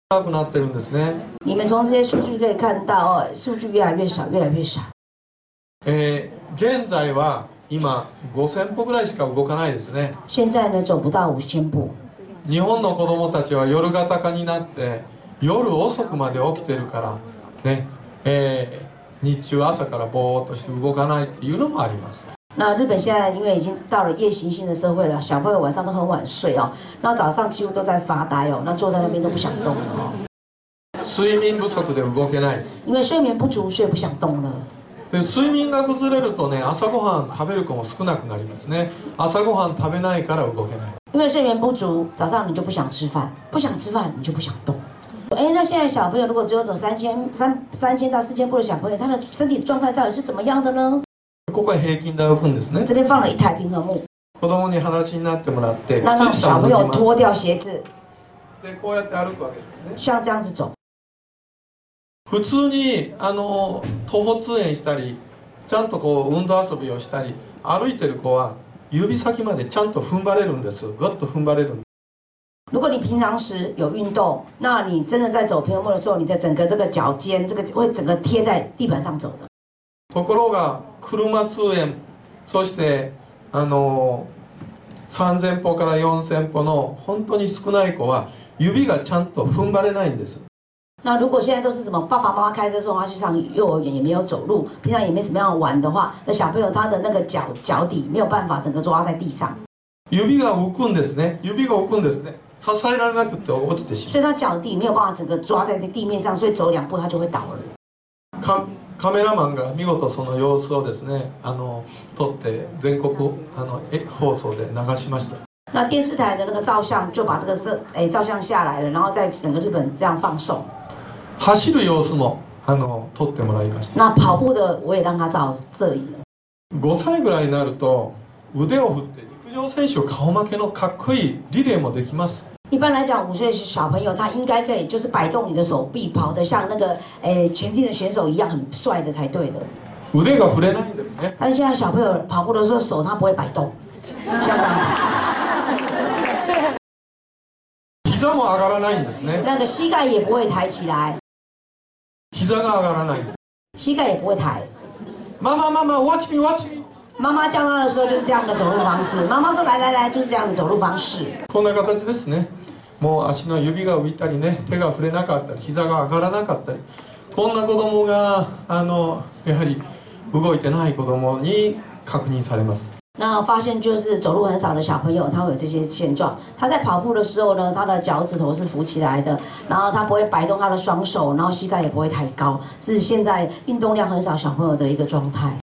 長くなってるんですね。 你们从这些数据可以看到，哦，数据越来越少，越来越少。 現在は今5000歩ぐらいしか動かないですね。 现在呢，走不到5000步。 日本の子どもたちは夜型化になって夜遅くまで起きてるからね、日中朝からぼーっとして動かないっていうのもあります。 那日本现在因为已经到了夜行性的社会了，小朋友晚上都很晚睡哦，那早上几乎都在发呆哦，那坐在那边都不想动了哦。 睡眠不足で動けない。 因为睡眠不足，所以不想动了。 で睡眠が崩れるとね、朝ごはん食べる子も少なくなりますね。朝ごはん食べないから動けない。 因为睡眠不足，早上你就不想吃饭，不想吃饭你就不想动。那现在小朋友如果只有走3000到4000步的小朋友，他的身体状态到底是怎么样的呢？ ここは平均台を置くんですね。 这边放了一台平衡木。 子供に裸足になってもらって、 让靴下小朋友を脱ぎます。 脱掉鞋子， でこうやって歩くわけですね。 像这样子走。 普通に徒歩通園したり、ちゃんとこう運動遊びをしたり、歩いてる子は指先までちゃんと踏ん張れるんです。ぐっと踏ん張れる。 如果你平常时有运动，那你真的在走平衡木的时候，你的整个这个脚尖，这个会整个贴在地板上走的。 ところが車通園、そして3000歩から4000歩の本当に少ない子は指がちゃんと踏ん張れないんです。 那如果现在都是什么爸爸妈妈开车送他去上幼儿园，也没有走路，平常也没什么样玩的话，那小朋友他的那个脚底没有办法整个抓在地上。 指が浮くんですね。指が浮くんですね。支えられなくて落ちてしまう。 所以他脚底没有办法整个抓在地面上，所以走2步他就会倒了。 カメラマンが見事その様子をですね、撮って全国放送で流しました。 那电视台的那个照相就把这个照相下来了，然后在整个日本这样放送。 走る様子も撮ってもらいました。 那跑步的我也让他照这里了。 5歳ぐらいになると腕を振って陸上選手顔負けのかっこいいリレーもできます。 一般来讲，5岁小朋友他应该可以，就是摆动你的手臂，跑得像那个前进的选手一样，很帅的才对的。 腕が振れないんですね。 但是现在小朋友跑步的时候手他不会摆动，像这样。 膝も上がらないんですね。 那个膝盖也不会抬起来。 膝が上がらない。 膝盖也不会抬。 妈妈妈妈 watch me watch me。 妈妈叫他的时候就是这样的走路方式。妈妈说来来来，就是这样的走路方式。 こんな形ですね。もう足の指が浮いたりね、手が触れなかったり、膝が上がらなかったり、こんな子供がやはり動いてない子供に確認されます。 那发现就是走路很少的小朋友，他会有这些现状。他在跑步的时候呢，他的脚趾头是浮起来的，然后他不会摆动他的双手，然后膝盖也不会抬高，是现在运动量很少小朋友的一个状态。